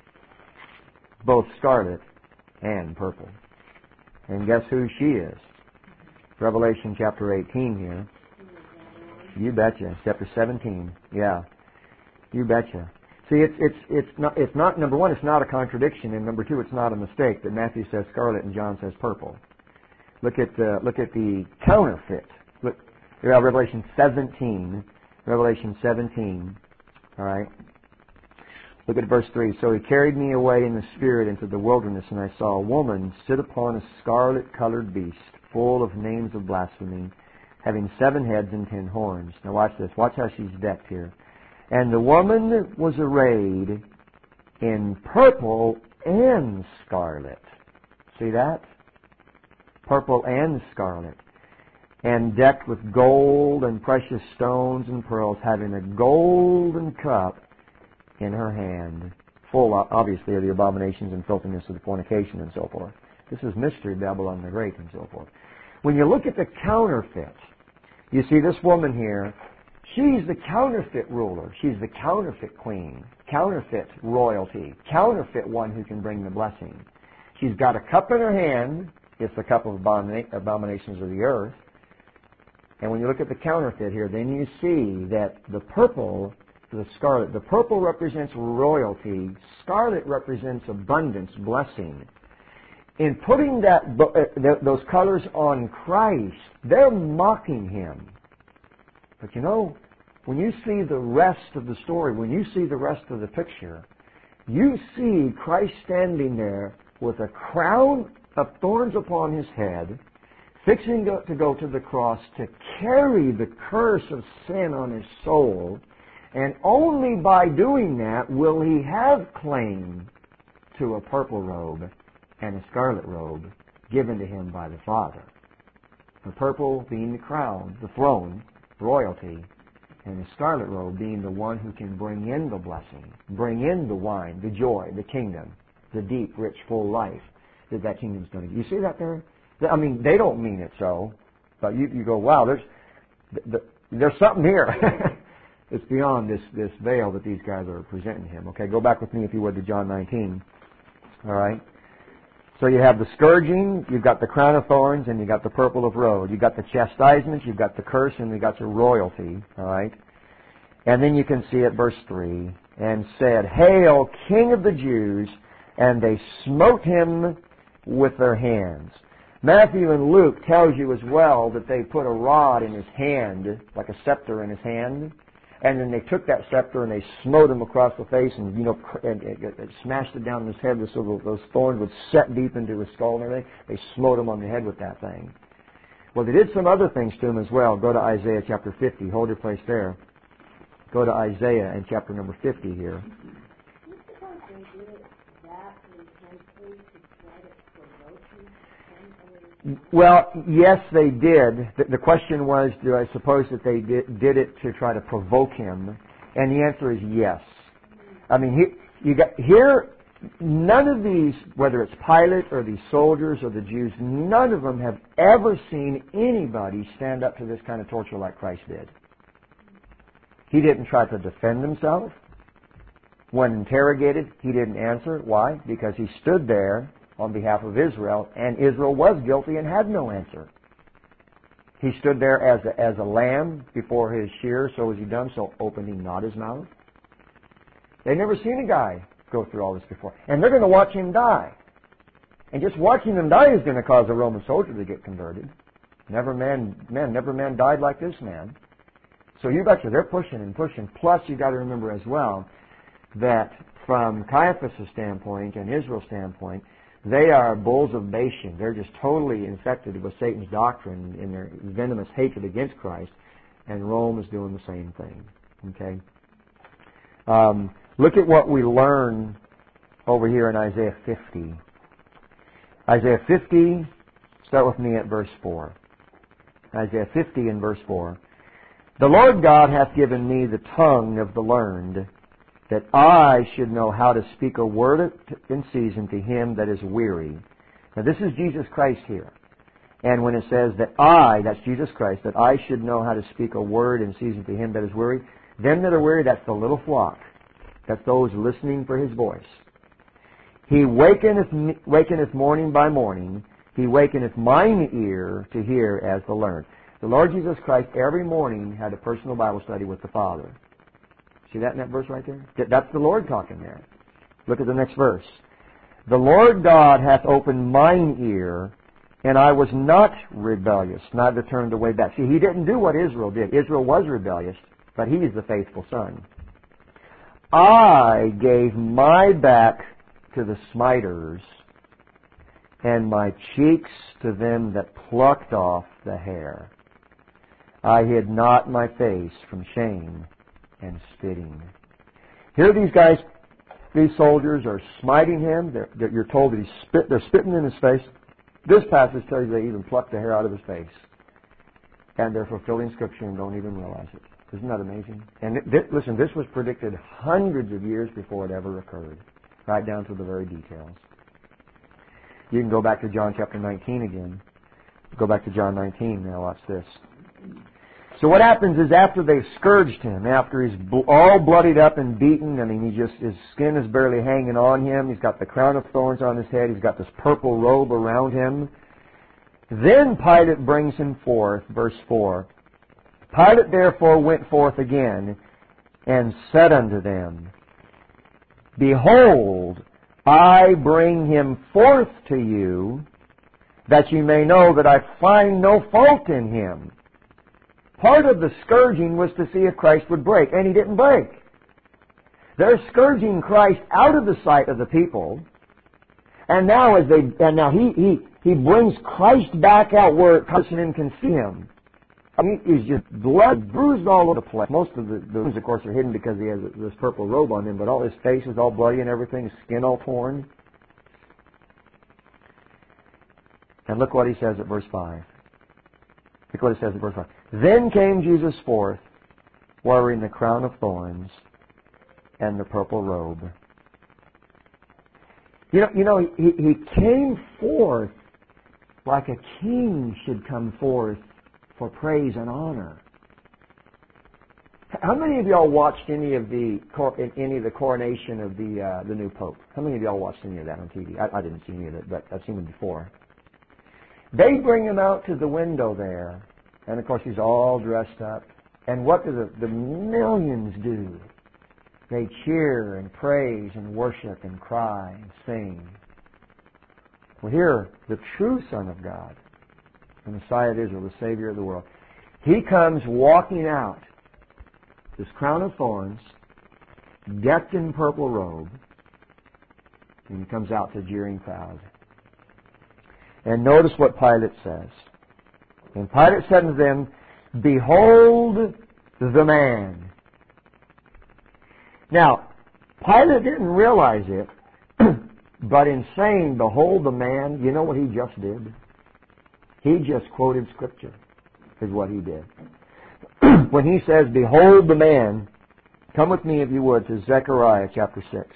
both scarlet and purple. And guess who she is? Revelation chapter eighteen here. You betcha. Chapter seventeen. Yeah. You betcha. See, it's it's it's not it's not number one. It's not a contradiction, and number two, it's not a mistake that Matthew says scarlet and John says purple. Look at uh, look at the counterfeit. Look, yeah, Revelation seventeen. Revelation seventeen. All right. Look at verse three. So He carried me away in the Spirit into the wilderness, and I saw a woman sit upon a scarlet-colored beast, full of names of blasphemy, having seven heads and ten horns. Now watch this. Watch how she's decked here. And the woman was arrayed in purple and scarlet. See that? Purple and scarlet. And decked with gold and precious stones and pearls, having a golden cup in her hand, full, obviously, of the abominations and filthiness of the fornication and so forth. This is Mystery Babylon the Great and so forth. When you look at the counterfeit, you see this woman here, she's the counterfeit ruler. She's the counterfeit queen, counterfeit royalty, counterfeit one who can bring the blessing. She's got a cup in her hand. It's the cup of abomina- abominations of the earth. And when you look at the counterfeit here, then you see that the purple, the scarlet, the purple represents royalty, scarlet represents abundance, blessing. In putting that uh, those colors on Christ, they're mocking Him. But you know, when you see the rest of the story, when you see the rest of the picture, you see Christ standing there with a crown of thorns upon His head, fixing to, to go to the cross to carry the curse of sin on His soul, and only by doing that will He have claim to a purple robe and a scarlet robe given to Him by the Father. The purple being the crown, the throne, royalty, and the scarlet robe being the one who can bring in the blessing, bring in the wine, the joy, the kingdom, the deep, rich, full life that that kingdom's going to give. You see that there? I mean, they don't mean it so, but you, you go, wow, there's there's something here. It's beyond this, this veil that these guys are presenting Him. Okay, go back with me, if you would, to John nineteen. All right? So you have the scourging, you've got the crown of thorns, and you've got the purple of road. You've got the chastisement, you've got the curse, and you've got your royalty. All right? And then you can see at verse three, and said, Hail, King of the Jews! And they smote Him with their hands. Matthew and Luke tells you as well that they put a rod in His hand, like a scepter in His hand, And then they took that scepter and they smote him across the face, and you know, and, and, and smashed it down on his head, so those thorns would set deep into his skull and everything. They smote him on the head with that thing. Well, they did some other things to him as well. Go to Isaiah chapter fifty. Hold your place there. Go to Isaiah and chapter number fifty here. Well, yes, they did. The, the question was, do I suppose that they did, did it to try to provoke him? And the answer is yes. I mean, he, you got here. None of these, whether it's Pilate or these soldiers or the Jews, none of them have ever seen anybody stand up to this kind of torture like Christ did. He didn't try to defend himself. When interrogated, he didn't answer. Why? Because he stood there on behalf of Israel, and Israel was guilty and had no answer. He stood there as a, as a lamb before his shearer, so was he dumb, so opened he not his mouth. They'd never seen a guy go through all this before. And they're going to watch him die. And just watching him die is going to cause a Roman soldier to get converted. Never man, man, never man died like this man. So you betcha, they're pushing and pushing. Plus, you got to remember as well that from Caiaphas' standpoint and Israel's standpoint, they are bulls of Bashan. They're just totally infected with Satan's doctrine in their venomous hatred against Christ, and Rome is doing the same thing. Okay. Um, Look at what we learn over here in Isaiah fifty. Isaiah fifty, start with me at verse four. Isaiah fifty and verse four. The Lord God hath given me the tongue of the learned, that I should know how to speak a word in season to him that is weary. Now this is Jesus Christ here. And when it says that I, that's Jesus Christ, that I should know how to speak a word in season to him that is weary, them that are weary, that's the little flock. That's those listening for his voice. He wakeneth, wakeneth morning by morning. He wakeneth mine ear to hear as the learned. The Lord Jesus Christ every morning had a personal Bible study with the Father. See that in that verse right there? That's the Lord talking there. Look at the next verse. The Lord God hath opened mine ear, and I was not rebellious, neither turned away back. See, he didn't do what Israel did. Israel was rebellious, but he is the faithful son. I gave my back to the smiters, and my cheeks to them that plucked off the hair. I hid not my face from shame and spitting. Here these guys, these soldiers are smiting him. They're, they're, you're told that he's spit, they're spitting in his face. This passage tells you they even plucked the hair out of his face. And they're fulfilling Scripture and don't even realize it. Isn't that amazing? And th- th- listen, this was predicted hundreds of years before it ever occurred, right down to the very details. You can go back to John chapter nineteen again. Go back to John nineteen now. Watch this. So what happens is after they've scourged him, after he's bl- all bloodied up and beaten, I mean, he just his skin is barely hanging on him. He's got the crown of thorns on his head. He's got this purple robe around him. Then Pilate brings him forth, verse four. Pilate therefore went forth again and said unto them, Behold, I bring him forth to you, that ye may know that I find no fault in him. Part of the scourging was to see if Christ would break, and he didn't break. They're scourging Christ out of the sight of the people, and now as they and now he he he brings Christ back out where a person can see him. I mean, he's just blood bruised all over the place. Most of the, the wounds, of course, are hidden because he has this purple robe on him, but all his face is all bloody and everything, his skin all torn. And look what he says at verse five. Look what it says at verse five. Then came Jesus forth, wearing the crown of thorns and the purple robe. You know, you know, he, he came forth like a king should come forth for praise and honor. How many of y'all watched any of the any of the coronation of the uh, the new pope? How many of y'all watched any of that on T V? I, I didn't see any of it, but I've seen it before. They bring him out to the window there, and of course he's all dressed up. And what do the, the millions do? They cheer and praise and worship and cry and sing. Well, here, the true Son of God, the Messiah of Israel, the Savior of the world, he comes walking out this crown of thorns, decked in purple robe, and he comes out to a jeering crowd. And notice what Pilate says. And Pilate said unto them, Behold the man. Now, Pilate didn't realize it, but in saying, Behold the man, you know what he just did? He just quoted Scripture, is what he did. When he says, Behold the man, come with me, if you would, to Zechariah chapter six.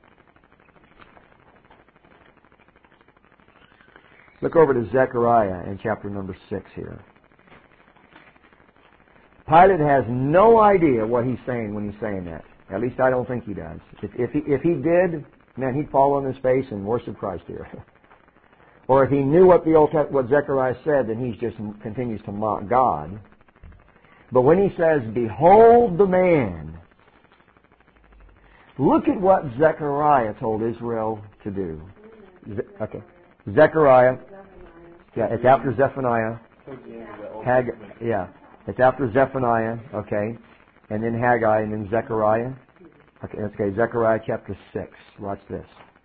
Look over to Zechariah in chapter number six here. Pilate has no idea what he's saying when he's saying that. At least I don't think he does. If, if, he, if he did, man, he'd fall on his face and worship Christ here. Or if he knew what the Old what Zechariah said, then he just continues to mock God. But when he says, Behold the man, look at what Zechariah told Israel to do. Ze- okay. Zechariah. Yeah, it's after Zephaniah. Hag- yeah, it's after Zephaniah, okay. And then Haggai, and then Zechariah. Okay, okay, Zechariah chapter six. Watch this.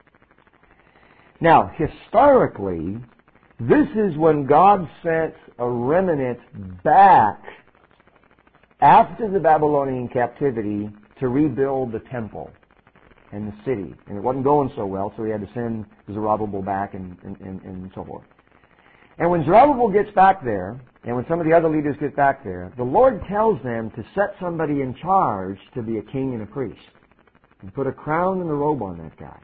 Now, historically, this is when God sent a remnant back after the Babylonian captivity to rebuild the temple and the city. And it wasn't going so well, so he had to send Zerubbabel back and, and, and, and so forth. And when Zerubbabel gets back there, and when some of the other leaders get back there, the Lord tells them to set somebody in charge to be a king and a priest. And put a crown and a robe on that guy.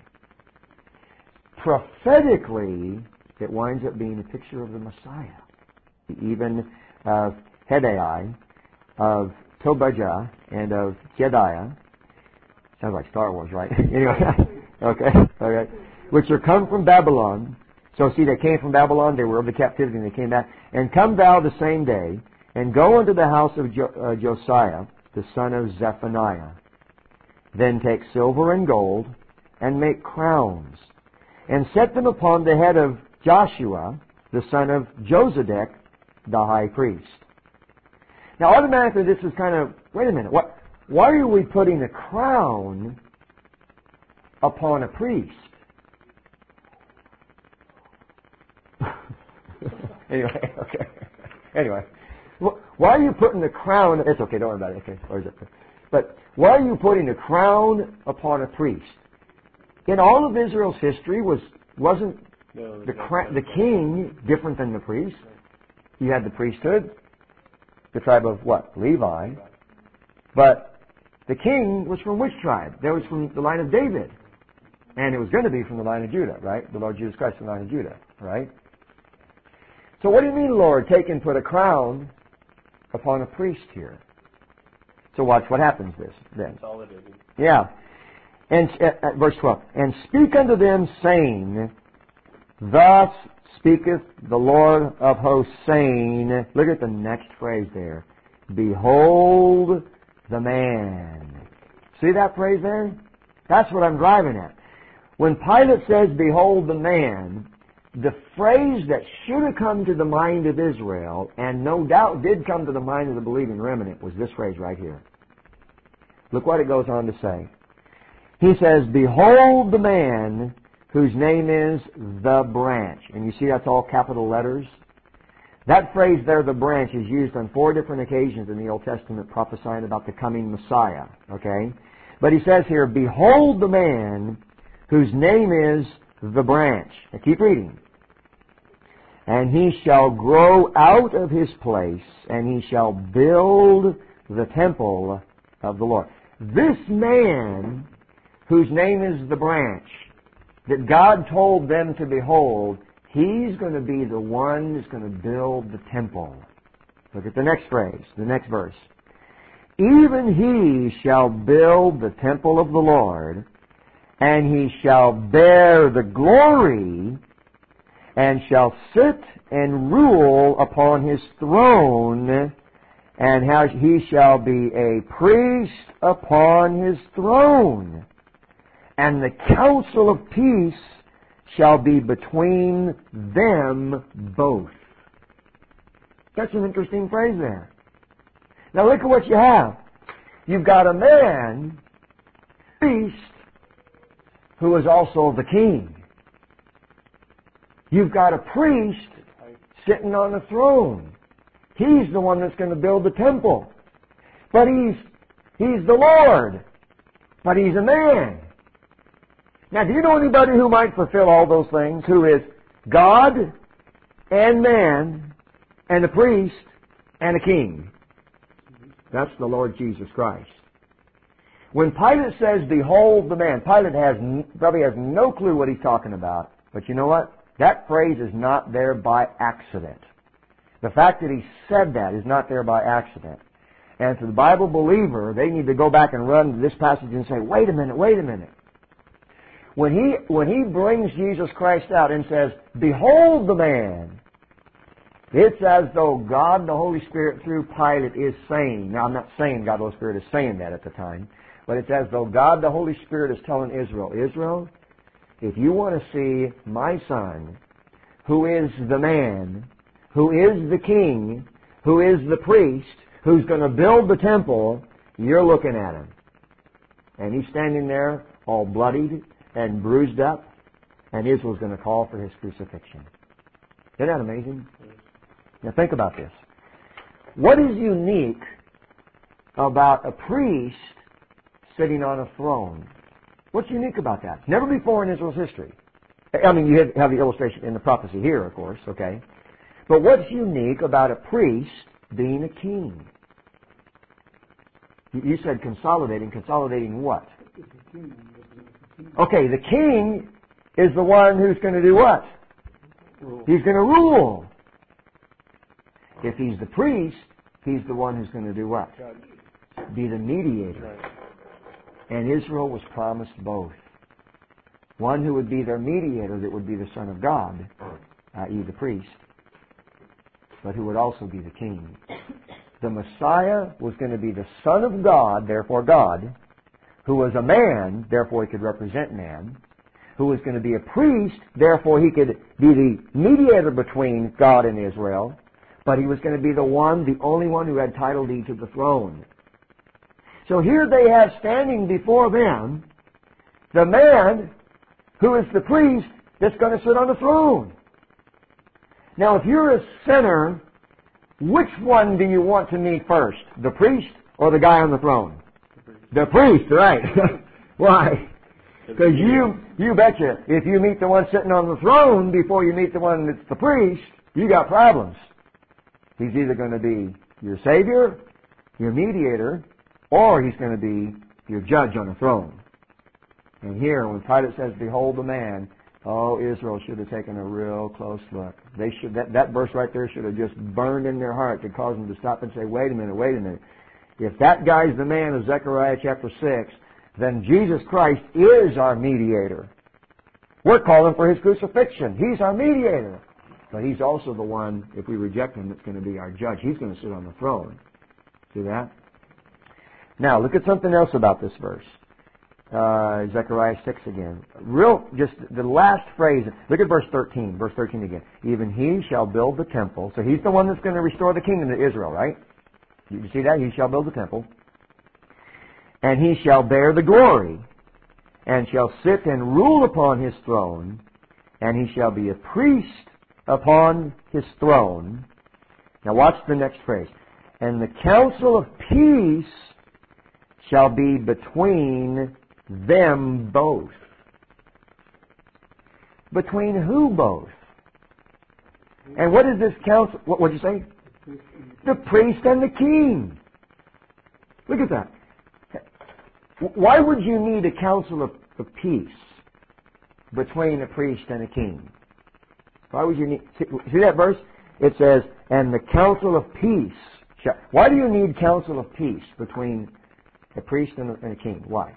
Prophetically, it winds up being a picture of the Messiah. Even of Haggai, of Tobijah, and of Jedaiah. Sounds like Star Wars, right? Anyway, okay, okay. Which are come from Babylon. So see, they came from Babylon, they were of the captivity, and they came back. And come thou the same day, and go unto the house of jo- uh, Josiah, the son of Zephaniah. Then take silver and gold, and make crowns, and set them upon the head of Joshua, the son of Josedek, the high priest. Now, automatically, this is kind of, wait a minute, what? Why are we putting a crown upon a priest? Anyway, okay. Anyway, why are you putting the crown? It's okay, don't worry about it. Okay, or is it? But why are you putting a crown upon a priest? In all of Israel's history, was wasn't no, the cra- the king different than the priest? You had the priesthood, the tribe of what? Levi. But the king was from which tribe? That was from the line of David. And it was going to be from the line of Judah, right? The Lord Jesus Christ from the line of Judah, right? So what do you mean, Lord, take and put a crown upon a priest here? So watch what happens this then. Yeah. And uh, at verse twelve. And speak unto them, saying, Thus speaketh the Lord of hosts, saying, look at the next phrase there. Behold the man. See that phrase there? That's what I'm driving at. When Pilate says, Behold the man, the phrase that should have come to the mind of Israel, and no doubt did come to the mind of the believing remnant, was this phrase right here. Look what it goes on to say. He says, Behold the man whose name is the branch. And you see that's all capital letters? That phrase there, the branch, is used on four different occasions in the Old Testament prophesying about the coming Messiah. Okay? But he says here, Behold the man whose name is the branch. Now keep reading. And he shall grow out of his place, and he shall build the temple of the Lord. This man, whose name is the branch, that God told them to behold, he's going to be the one that's going to build the temple. Look at the next phrase, the next verse. Even he shall build the temple of the Lord, and he shall bear the glory, and shall sit and rule upon his throne, and how he shall be a priest upon his throne. And the counsel of peace shall be between them both. That's an interesting phrase there. Now look at what you have. you've got a man, priest, who is also the king. You've got a priest sitting on a throne. He's the one that's going to build the temple. But he's, he's the Lord. But he's a man. Now, do you know anybody who might fulfill all those things? Who is God and man and a priest and a king? That's the Lord Jesus Christ. When Pilate says, behold the man, Pilate has probably has no clue what he's talking about. But you know what? That phrase is not there by accident. The fact that he said that is not there by accident. And to the Bible believer, they need to go back and run to this passage and say, wait a minute, wait a minute. When he, when he brings Jesus Christ out and says, behold the man, it's as though God the Holy Spirit through Pilate is saying, now I'm not saying God the Holy Spirit is saying that at the time, but it's as though God the Holy Spirit is telling Israel, Israel, if you want to see my Son, who is the man, who is the king, who is the priest, who's going to build the temple, you're looking at him. And he's standing there all bloodied and bruised up, and Israel's going to call for his crucifixion. Isn't that amazing? Now think about this. What is unique about a priest sitting on a throne? What's unique about that? Never before in Israel's history. I mean, you have the illustration in the prophecy here, of course, okay? But what's unique about a priest being a king? You said consolidating. Consolidating what? Okay, the king is the one who's going to do what? He's going to rule. If he's the priest, he's the one who's going to do what? Be the mediator. And Israel was promised both. One who would be their mediator, that would be the Son of God, that is the priest, but who would also be the king. The Messiah was going to be the Son of God, therefore God, who was a man, therefore he could represent man, who was going to be a priest, therefore he could be the mediator between God and Israel, but he was going to be the one, the only one who had title deed to the throne. So here they have standing before them the man who is the priest that's going to sit on the throne. Now, if you're a sinner, which one do you want to meet first? The priest or the guy on the throne? The priest, right. Why? Because you, you betcha, if you meet the one sitting on the throne before you meet the one that's the priest, you got problems. He's either going to be your Savior, your mediator, or he's going to be your judge on the throne. And here, when Pilate says, behold the man, oh, Israel should have taken a real close look. They should, that, that verse right there should have just burned in their heart to cause them to stop and say, wait a minute, wait a minute. If that guy's the man of Zechariah chapter six, then Jesus Christ is our mediator. We're calling for his crucifixion. He's our mediator. But he's also the one, if we reject him, that's going to be our judge. He's going to sit on the throne. See that? Now, look at something else about this verse. Uh, Zechariah six again. Real, just the last phrase. Look at verse thirteen. Verse thirteen again. Even he shall build the temple. So he's the one that's going to restore the kingdom to Israel, right? You see that? He shall build the temple. And he shall bear the glory, and shall sit and rule upon his throne, and he shall be a priest upon his throne. Now watch the next phrase. And the counsel of peace shall be between them both. Between who both? And what is this counsel? What would you say? The priest and the king. Look at that. Why would you need a counsel of, of peace between a priest and a king? Why would you need... See, see that verse? It says, and the counsel of peace shall... Why do you need counsel of peace between a priest and a, and a king? Why?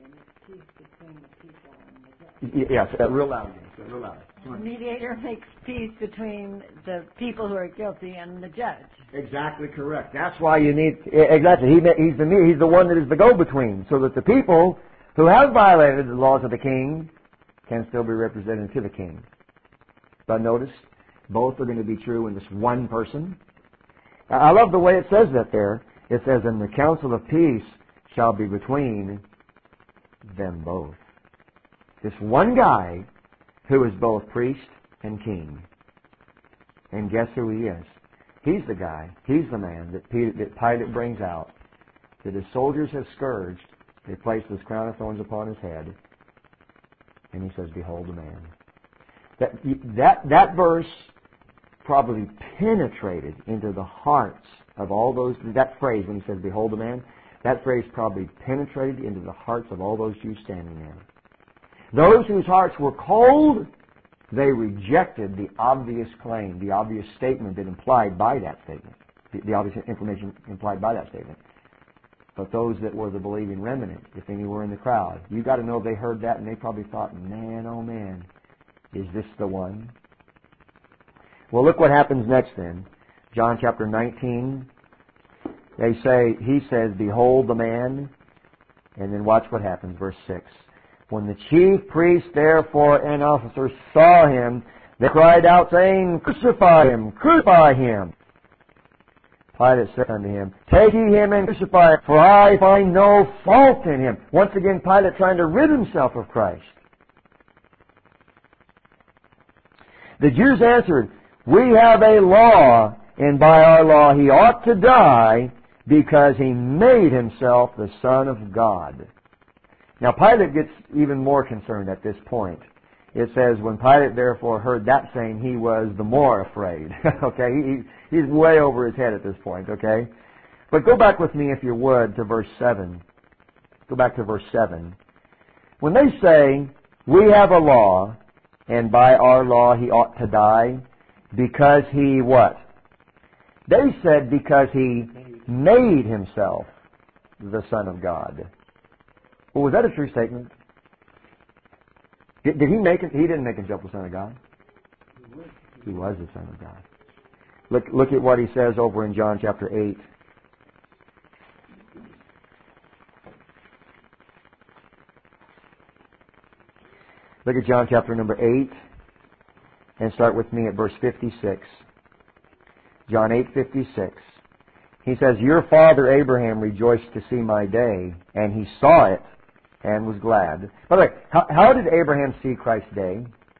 Yes, uh, real loud. Yes, real loud. The mediator makes peace between the people who are guilty and the judge. Exactly correct. That's why you need... Exactly. He, he's, the, he's the one that is the go-between, so that the people who have violated the laws of the king can still be represented to the king. But notice, both are going to be true in this one person. I love the way it says that there. It says, and the counsel of peace shall be between them both. This one guy who is both priest and king. And guess who he is? He's the guy, he's the man that Pilate brings out, that his soldiers have scourged. They place this crown of thorns upon his head. And he says, behold the man. That, that, that verse probably penetrated into the hearts of all those, that phrase when he says, behold the man, that phrase probably penetrated into the hearts of all those Jews standing there. Those whose hearts were cold, they rejected the obvious claim, the obvious statement that implied by that statement, the, the obvious information implied by that statement. But those that were the believing remnant, if any were in the crowd, you got to know they heard that and they probably thought, man, oh man, is this the one? Well, look what happens next then. John chapter nineteen. They say, he says, behold the man. And then watch what happens, verse six. When the chief priests, therefore, and officers saw him, they cried out, saying, crucify him, crucify him. Pilate said unto him, take ye him and crucify him, for I find no fault in him. Once again, Pilate trying to rid himself of Christ. The Jews answered, we have a law, and by our law he ought to die, because he made himself the Son of God. Now Pilate gets even more concerned at this point. It says, when Pilate therefore heard that saying, he was the more afraid. Okay, he, he's way over his head at this point, okay? But go back with me, if you would, to verse seven. Go back to verse seven. When they say, we have a law, and by our law he ought to die, because he what? They said because he made himself the Son of God. Well, was that a true statement? Did, did he make it? He didn't make himself the Son of God. He was the Son of God. Look, look at what he says over in John chapter eight. Look at John chapter number eight and start with me at verse fifty-six. John eight fifty-six. He says, your father Abraham rejoiced to see my day, and he saw it and was glad. By the way, how, how did Abraham see Christ's day?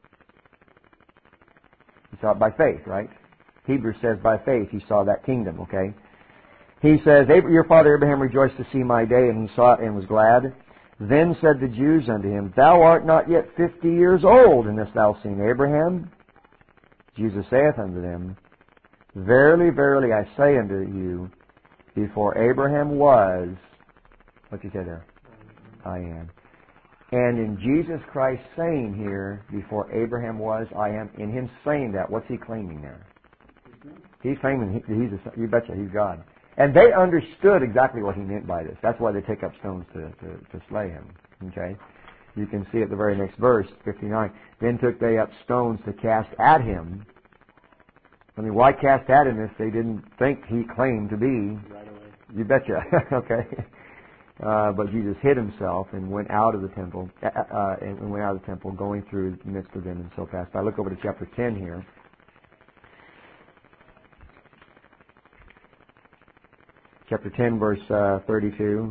He saw it by faith, right? Hebrews says by faith he saw that kingdom, okay? He says, your father Abraham rejoiced to see my day, and he saw it and was glad. Then said the Jews unto him, thou art not yet fifty years old, and hast thou seen Abraham? Jesus saith unto them, verily, verily, I say unto you, before Abraham was, what you say there? I am. And in Jesus Christ saying here, before Abraham was, I am, in him saying that, what's he claiming there? He's claiming he, he's a, you betcha, he's God. And they understood exactly what he meant by this. That's why they take up stones to, to, to slay him. Okay? You can see at the very next verse, fifty-nine. Then took they up stones to cast at him. I mean, why cast at him if they didn't think he claimed to be? Right away. You betcha. Okay. Uh, but Jesus hid himself and went out of the temple, uh, uh, and went out of the temple, going through the midst of them, and so passed by. Look over to chapter ten here. Chapter ten, verse uh, thirty-two.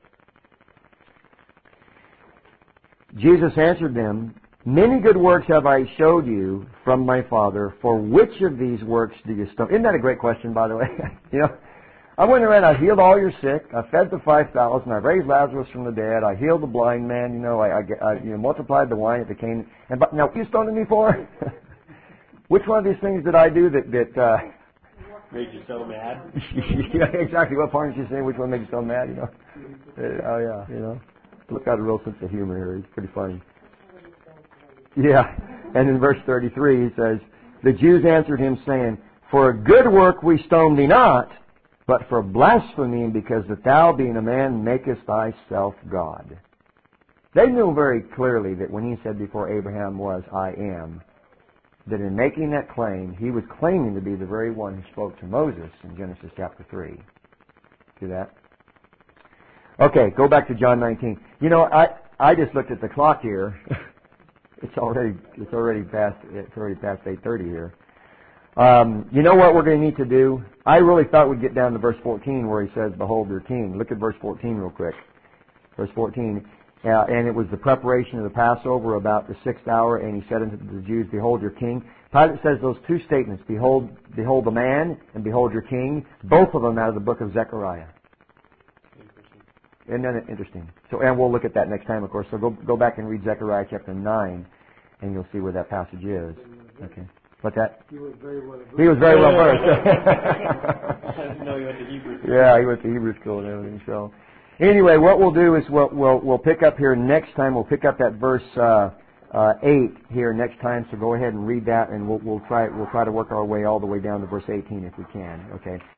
Jesus answered them, many good works have I showed you from my Father. For which of these works do you stone? Isn't that a great question, by the way? You know, I went around, I healed all your sick, I fed the five thousand, I raised Lazarus from the dead, I healed the blind man, you know, I, I, I you know, multiplied the wine at the Canaan. And but now, what are you stoning me for? Which one of these things did I do that that uh, made you so mad? Yeah, exactly. What part did you say? Which one made you so mad? You know? Uh, oh yeah, you know. Look at a real sense of humor here. It's pretty funny. Yeah. And in verse thirty-three, he says, the Jews answered him, saying, for a good work we stone thee not, but for blasphemy, because that thou, being a man, makest thyself God. They knew very clearly that when he said before Abraham was, I am, that in making that claim, he was claiming to be the very one who spoke to Moses in Genesis chapter three. See that? Okay, go back to John nineteen. You know, I I just looked at the clock here. It's already it's already past it's already past eight thirty here. Um, you know what we're going to need to do? I really thought we'd get down to verse fourteen where he says, behold your king. Look at verse fourteen real quick. verse fourteen. Uh, and it was the preparation of the Passover about the sixth hour, and he said unto the Jews, Behold your king. Pilate says those two statements, Behold, behold the man, and behold your king, both of them out of the book of Zechariah. Isn't that interesting? So, and we'll look at that next time, of course. So go go back and read Zechariah chapter nine, and you'll see where that passage is. Okay. What's that? He was very well versed. He was very well versed. I didn't know you went to Hebrew school. Yeah, he went to Hebrew school and everything. So, anyway, what we'll do is we'll we'll, we'll pick up here next time. We'll pick up that verse uh, uh, eight here next time. So go ahead and read that, and we'll we'll try we'll try to work our way all the way down to verse eighteen if we can. Okay.